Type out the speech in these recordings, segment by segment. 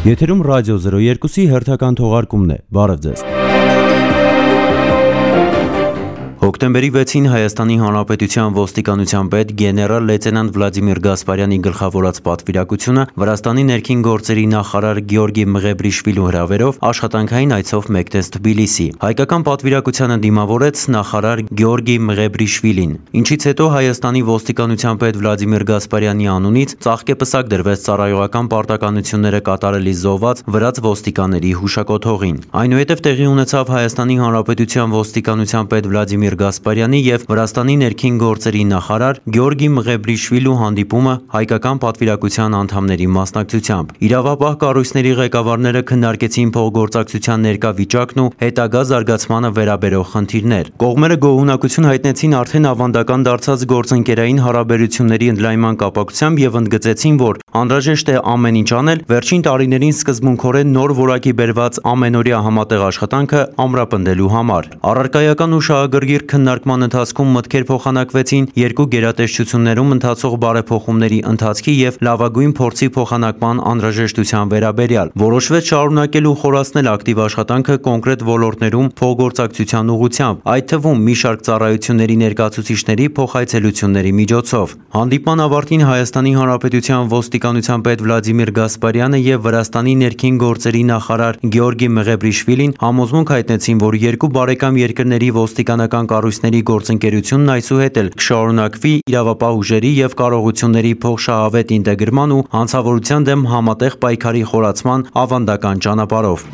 Եթերում ռադիո 02-ի հերթական թողարկումն է, բարև ձեզ։ Հոկտեմբերի 6-ին Հայաստանի Հանրապետության ոստիկանության պետ գեներալ լեյտենանտ Վլադիմիր Գասպարյանի գլխավորած պատվիրակությունը Վրաստանի ներքին գործերի նախարար Գեորգի Մղեբրիշվիլու հրավերով աշխատանքային այցով մեկնեց Թբիլիսի։ Հայկական պատվիրակությանը դիմավորեց նախարար Գեորգի Մղեբրիշվիլին, ինչից հետո Հայաստանի ոստիկանության պետ Վլադիմիր Գասպարյանի անունից ծաղկեպսակ դրվեց ծառայողական պարտականությունները կատարելի զոհված վրաց ոստիկանների հուշակոթողին։ Այնուհետև տեղի ունեցավ Հայաստանի Հանրապետության ոստիկանության պետ Վլադիմիր Գասպարյանի և Վրաստանի ներքին գործերի նախարար Գեորգի Մղեբրիշվիլու հանդիպումը հայկական պատվիրակության անդամների մասնակցությամբ։ Իրավապահ կառույցների ղեկավարները քննարկեցին փոխգործակցության ներկա վիճակն ու հետագա զարգացմանը վերաբերող խնդիրներ։ Կողմերը գոհունակություն հայտնեցին արդեն ավանդական դարձած գործընկերային հարաբերությունների ընդլայնման կապակցությամբ և ընդգծեցին, որ անհրաժեշտ է ամեն ինչ անել վերջին տարիներին սկզբունքորեն նոր որակի բերված ամենօրյա համատեղ աշխատանքը ամրապնդելու համար։ Առարկայական ու շահագրգիռ քննարկման ընթացքում մտքեր փոխանակվեցին երկու գերատեսչություններում ընթացող բարեփոխումների ընթացքի և լավագույն փորձի փոխանակման անհրաժեշտության վերաբերյալ։ Որոշվեց շարունակել ու խորացնել ակտիվ աշխատանքը կոնկրետ ոլորտներում փոխգործակցության ուղղությամբ, այդ թվում մի շարք ծառայությունների ներկայացուցիչների փոխայցելությունների միջոցով։ Հանդիպման ավարտին Հայաստանի Հանրապետության ոստիկանության պետ Վլադիմիր Գասպարյանը և Վրաստանի ներքին գործերի նախարար Գեորգի Մղեբրիշվիլին համոզմունք հայտնեցին, որ երկու բարեկամ երկրների ոստիկանական կառույցների գործընկերությունն այսուհետ էլ կշարունակվի իրավապահ ուժերի և կարողությունների փոխշահավետ ինտեգրման ու հանցավորության դեմ համատեղ պայքարի խորացման ավանդական ճանապարհով։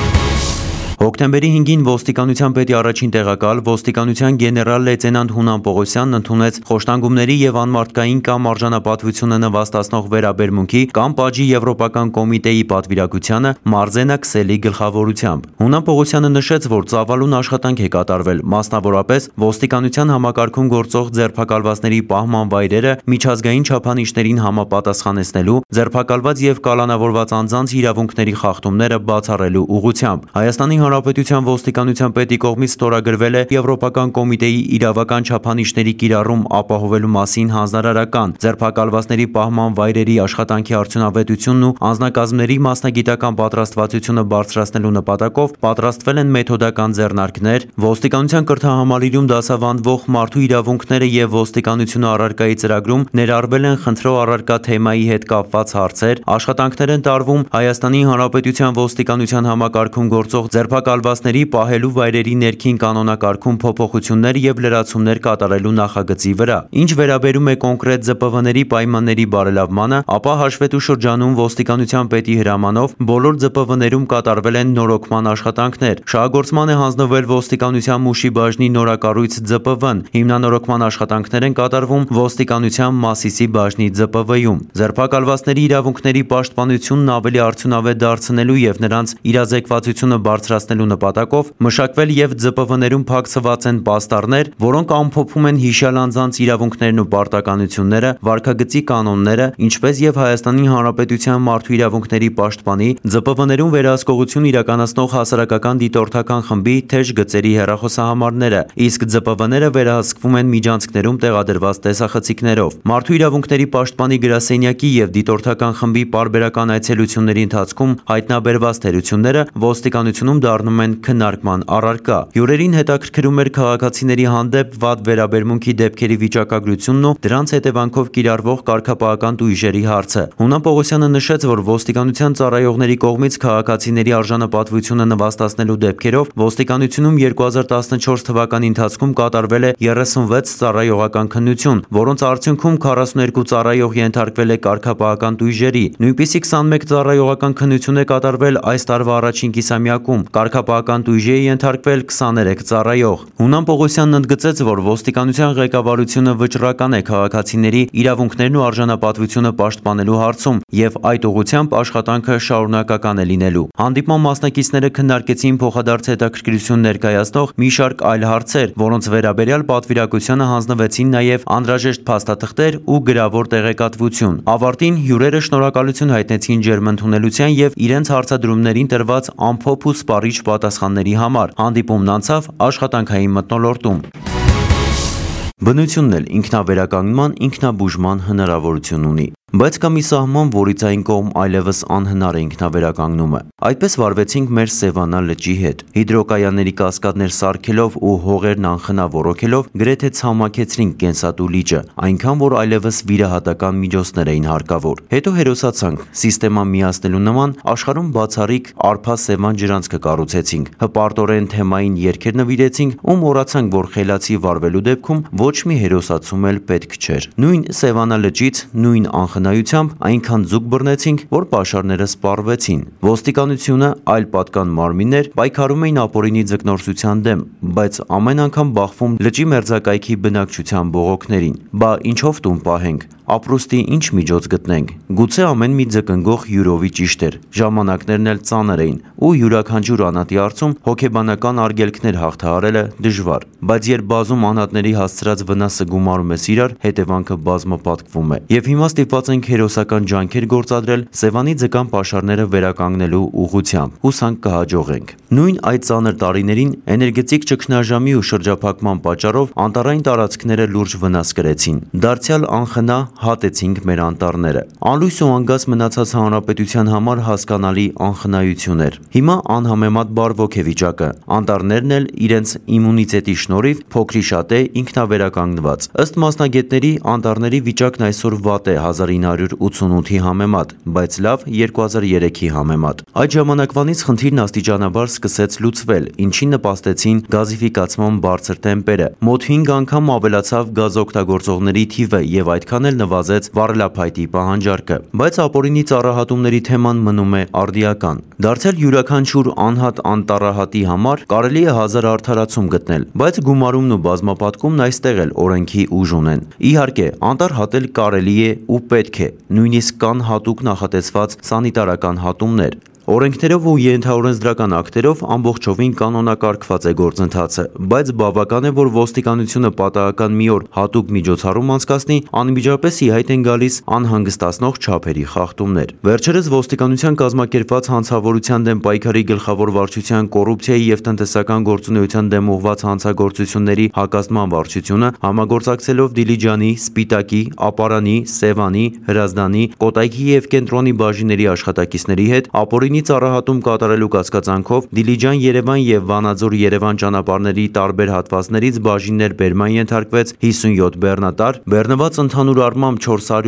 Հոկտեմբերի 5-ին ոստիկանության պետի առաջին տեղակալ ոստիկանության գեներալ լեյտենանտ Հունան Պողոսյանն ընդունեց խոշտանգումների և անմարդկային կամ արժանապատվությունը նվաստացնող վերաբերմունքի կամ պատժի եվրոպական կոմիտեի պատվիրակությանը Մարզենա Քսելի գլխավորությամբ։ Հունան Պողոսյանը նշեց, որ ծավալուն աշխատանք է կատարվել, մասնավորապես ոստիկանության համակարգում գործող ձերբակալվածների պահման վայրերը միջազգային չափանիշներին համապատասխանեցնելու, ձերբակալված և կալանավորված անձանց իրավունքների խախտումները բացառելու ուղղությամբ։ Հայաստանի Հանրապետության ոստիկանության պետի կողմից ստորագրվել է Եվրոպական կոմիտեի իրավական չափանիշների կիրառում ապահովելու մասին հանձնարարական, ձերբակալվածների պահման վայրերի աշխատանքի արդյունավետությունն ու անձնակազմների մասնագիտական պատրաստվածությունը բարձրացնելու նպատակով պատրաստվել են մեթոդական ձեռնարկներ, ոստիկանության կրթահամալիրում դասավանդվող մարդու իրավունքները և ոստիկանությունը առարկայի ծրագրում ներառվել են խնդրող առարկա թեմայի հետ կապված հարցեր, աշխատանքներ են տարվում Հայաստանի Հանրապետության ոստիկանության համակարգում գործող ձերբակալվածների պահելու վայրերի ներքին կանոնակարգում փոփոխություններ և լրացումներ կատարելու նախագծի վրա։ Ինչ վերաբերում է կոնկրետ ԶՊՎ-ների պայմանների բարելավմանը, ապա հաշվետու շրջանում ոստիկանության պետի հրամանով բոլոր ԶՊՎ-ներում կատարվել են նորոգման աշխատանքներ։ Շահագործման է հանձնվել ոստիկանության Մուշի բաժնի նորակառույց ԶՊՎ-ն, հիմնանորոգման աշխատանքներ են կատարվում ոստիկանության Մասիսի բաժնի ԶՊՎ-ում։ Ձերբակալվածների իրավունքների պաշտպանությունն ավելի արդյունավետ դարձնելու և նրանց իրազեկվածությունը բարձրացնելու նպատակով մշակվել և ԶՊՎ-ներում փակցված են պաստառներ, որոնք ամփոփում են հիշյալ անձանց իրավունքներն ու պարտականությունները, վարքագծի կանոնները, ինչպես և Հայաստանի Հանրապետության մարդու իրավունքների պաշտպանի, ԶՊՎ-ներում վերահսկողություն իրականացնող հասարակական դիտորդական խմբի թեժ գծերի հեռախոսահամարները, իսկ ԶՊՎ-ները վերահսկվում են միջանցքներում տեղադրված տեսախցիկներով։ Մարդու իրավունքների պաշտպանի գրասենյակի և դիտորդական խմբի պարբերական այցելությունների ընթացքում հայտնաբերված թերությունները ոստիկանությունում դառնում են քննարկման առարկա։ Հյուրերին հետաքրքրում էր քաղաքացիների հանդեպ վատ վերաբերմունքի դեպքերի վիճակագրությունն ու դրանց հետևանքով կիրառվող կարգապահական տույժերի հարցը։ Հունան Պողոսյանը նշեց, որ ոստիկանության ծառայողների կողմից քաղաքացիների արժանապատվությունը նվաստացնելու դեպքերով ոստիկանությունում 2014 թվականի ընթացքում կատարվել է 36 ծառայողական քննություն, որոնց արդյունքում 42 ծառայող ենթարկվել է կարգապահական տույժերի։ Նույնպիսի 21 ծառայողական քննություն է կատարվել այս տարվա առաջին կիսամյակում, կարգապահական տույժի է ենթարկվել 23 ծառայող։ Հունան Պողոսյանն ընդգծեց, որ ոստիկանության ղեկավարությունը վճռական է քաղաքացիների իրավունքներն ու արժանապատվությունը պաշտպանելու հարցում և այդ ուղղությամբ աշխատանքը շարունակական է լինելու։ Հանդիպման մասնակիցները քննարկեցին փոխադարձ հետաքրքրություն ներկայացնող մի շարք այլ հարցեր, որոնց վերաբերյալ պատվիրակությանը հանձնվեցին նաև անհրաժեշտ փաստաթղթեր ու գրավոր տեղեկատվություն։ Ավարտին հյուրերը շնորհակալություն հայտնեցին ջերմընդունելության և իրենց հարցադրումներին տրված ամփոփ ու սպառիչ պատասխանների համար։ Հանդիպումն անցավ աշխատանքային մթնոլորտում։ Բնությունն էլ ինքնավերականգնման, ինքնաբուժման հնարավորություն ունի։ Բայց կա մի սահման, որից այն կողմ այլևս անհնար է ինքնավերականգնումը։ Այդպես վարվեցինք մեր Սևանա լճի հետ։ Հիդրոկայանների կասկադներ սարքելով ու հողերն անխնա ոռոգելով գրեթե ցամաքեցրինք Կենսատու լիճը, այնքան որ այլևս վիրահատական միջոցներ էին հարկավոր։ Հետո հերոսացանք, սիստեմա միացնելու նման աշխարհում բացառիկ Արփա-Սևան ջրանցքը կառուցեցինք, հպարտորեն թեմային երգեր նվիրեցինք ու մոռացանք, որ խելացի վարվելու դեպքում ոչ մի հերոսացում էլ պետք չէր։ Նույն Սևանա լճից, նույն անխնայությամբ այնքան ձուկ բռնեցինք, որ պաշարները սպառվեցին։ Ոստիկանությունը, այլ պատկան մարմիններ պայքարում էին ապօրինի ձկնորսության դեմ, բայց ամեն անգամ բախվում լճի մերձակայքի բնակչության բողոքներին։ Բա ինչով տուն պահենք, ապրուստի ինչ միջոց գտնենք։ Գուցե ամեն մի ձկնգող յուրովի ճիշտ էր, ժամանակներն էլ ծանր էին ու յուրաքանչյուր անհատի առցում հոգեբանական արգելքներ հաղթահարելը դժվար, բայց երբ բազում անհատների հասցրած վնասը գումարում ես իրար, հետևանքը բազմապատկվում է։ Եվ հիմա ստիպված ենք հերոսական ջանքեր գործադրել Սևանի ձկան պաշարները վերականգնելու ուղղությամբ, հուսանք կհաջողենք։ Նույն այդ ծանր տարիներին էներգետիկ ճգնաժամի ու շրջափակման պատճառով անտառային տարածքները լուրջ վնաս կրեցին։ Դարձյալ անխնա հատեցինք մեր անտառները։ Անլույս ու անգազ մնացած հանրապետության համար հասկանալի անխնայություն էր։ Հիմա անհամեմատ բարվոք է վիճակը։ Անտառներն էլ իրենց իմունիտետի շնորհիվ փոքրիշատ է ինքնավերականգնված։ Ըստ մասնագետների, անտառների վիճակն այսօր վատ է 1988-ի համեմատ, բայց լավ 2003-ի համեմատ։ Այդ ժամանակվանից խնդիրն աստիճանաբար սկսեց լուծվել, ինչին նպաստեցին գազիֆիկացման բարձր տեմպերը։ Մոտ 5 անգամ ավելացավ գազ օգտագործողների թիվը եւ այդքան էլ նվազեց վառելափայտի պահանջարկը, բայց ապօրինի ծառահատումների թեման մնում է արդիական։ Դարձյալ յուրաքանչյուր անհատ անտառահատի համար կարելի է 1000 արդարացում գտնել, բայց գումարումն ու բազմապատկումն այստեղ էլ օրենքի ուժ ունեն։ Իհարկե, անտառ հատել կարելի է ու պետք է, նույնիսկ կան հատուկ նախատեսված սանիտարական հատումներ։ Օրենքներով ու ենթաօրենսդրական ակտերով ամբողջովին կանոնակարգված է գործընթացը, բայց բավական է, որ ոստիկանությունը պատահական մի օր հատուկ միջոցառում անցկացնի, անմիջապես ի հայտ են գալիս անհանգստացնող չափերի խախտումներ։ Վերջերս ոստիկանության կազմակերպված հանցավորության դեմ պայքարի գլխավոր վարչության կոռուպցիայի եւ տնտեսական գործունեության դեմ ուղղված հանցագործությունների հակազդման վարչությունը համագործակցելով Դիլիջանի, Սպիտակի, Ապարանի, Սևանի, Հրազդանի, Կոտայքի եւ Կենտրոնի բաժինների աշխատակիցների հետ ապօրինի ծառահատում կատարելու կասկածանքով Դիլիջան-Երևան եւ Վանաձոր-Երևան ճանապարհների տարբեր հատվածներից բաժիններ բերման ենթարկվեց 57 բեռնատար, բեռնված ընդհանուր առմամբ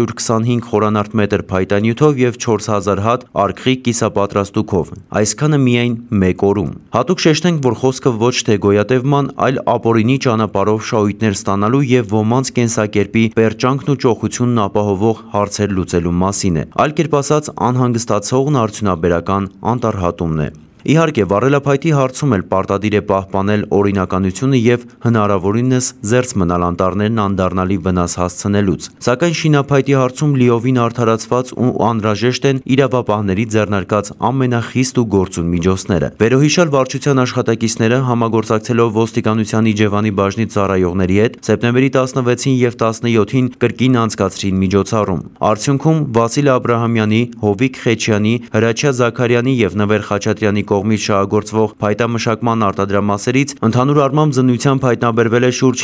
425 խորանարդ մետր փայտանյութով եւ 4000 հատ արկղի կիսապատրաստուքով։ Այսքանը միայն մեկ օրում։ Հատուկ շեշտենք, որ խոսքը ոչ թե գոյատևման, այլ ապօրինի ճանապարհով շահույթներ ստանալու եւ ոմանց կենսակերպի պերճանքն ու ճոխությունն ապահովող հարցեր լուծելու մասին է։ Այլ կերպ ասած, անհանգստացողն արդյունաբերական անտառհատումն է։ Իհարկե, վառելափայտի հարցում էլ պարտադիր է պահպանել օրինականությունը եւ հնարավորինս զերծ մնալ անտառներն անդառնալի վնաս հասցնելուց։ Սակայն շինափայտի հարցում լիովին արդարացված ու անհրաժեշտ են իրավապահների ձեռնարկած ամենախիստ ու գործուն միջոցները։ Վերոհիշյալ վարչության աշխատակիցները համագործակցելով ոստիկանության Իջևանի բաժնի ծառայողների հետ սեպտեմբերի 16-ին եւ 17-ին կրկին անցկացրին միջոցառում։ Արդյունքում Վասիլ Աբրահամյանի, Հովիկ Խեչյանի, Հրաչյա Զաքարյանի եւ Նվեր Խաչատրյանի կողմից շահագործվող փայտամշակման արտադրամասերից ընդհանուր առմամբ զննությամբ հայտնաբերվել է շուրջ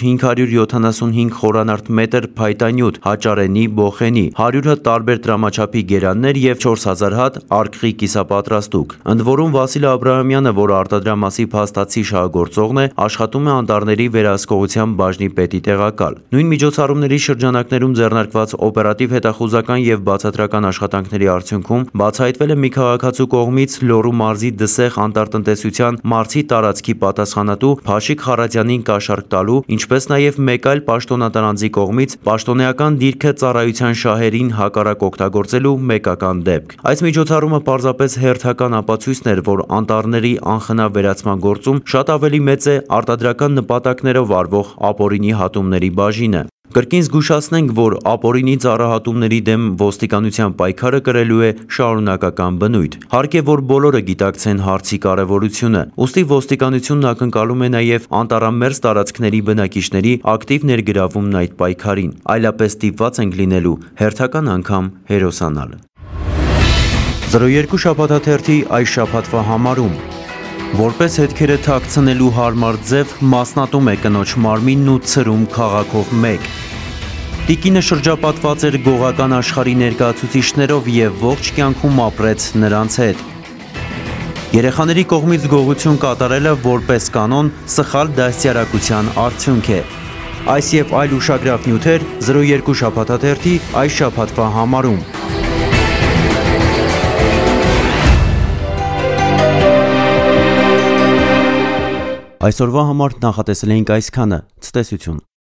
575 խորանարդ մետր փայտանյութ, հաճարենի, բոխենի, 100 հատ տարբեր տրամաչափի գերաններ եւ 4000 հատ արկղի կիսապատրաստուկ։ Ընդ որում Վասիլ Աբրահամյանը, որը արտադրամասի փաստացի շահագործողն է, աշխատում է անտառների վերահսկողության բաժնի պետի տեղակալ։ Նույն միջոցառումների շրջանակներում ձեռնարկված օպերատիվ հետախուզական եւ բացատրական աշխատանքների արդյունքում բացահայտվել է մի քաղաքացու կողմից Լոռու մարզի Դսեղ անտառտնտեսության մարզի տարածքի պատասխանատու Փաշիկ Խարատյանին կաշառք տալու, ինչպես նաև մեկ այլ պաշտոնատար անձի կողմից պաշտոնեական դիրքը ծառայության շահերին հակառակ օգտագործելու մեկական դեպք։ Այս միջոցառումը պարզապես հերթական ապացույցն էր, որ անտառների անխնա վերացման գործում շատ ավելի մեծ է արտադրական նպատակներով արվող ապօրինի հատումների բաժինը։ Կրկին զգուշացնենք, որ ապօրինի ծառահատումների դեմ ոստիկանության պայքարը կրելու է շարունակական բնույթ։ Հարկ է, որ բոլորը գիտակցեն հարցի կարևորությունը, ուստի ոստիկանությունն ակնկալում է նաև անտառամերձ տարածքների բնակիչների ակտիվ ներգրավումն այդ պայքարին, այլապես ստիպված ենք լինելու հերթական անգամ հերոսանալ։ 02 շաբաթաթերթի այս շաբաթվա համարում որպես հետքերը թաքցնելու հարմար ձև մասնատում է կնոջ մարմինն ու ցրում քաղաքով մեկ։ Տիկինը շրջապատված էր գողական աշխարհի ներկայացուցիչներով եւ ողջ կյանքում ապրեց նրանց հետ։ Երեխաների կողմից գողություն կատարելը որպես կանոն սխալ դաստիարակության արդյունք է։ Այս եւ այլ ուշագրավ նյութեր 02 շաբաթաթերթի այս շաբաթվա համարում։ Այսօրվա համար նախատեսել էինք այսքանը։ Ցտեսություն։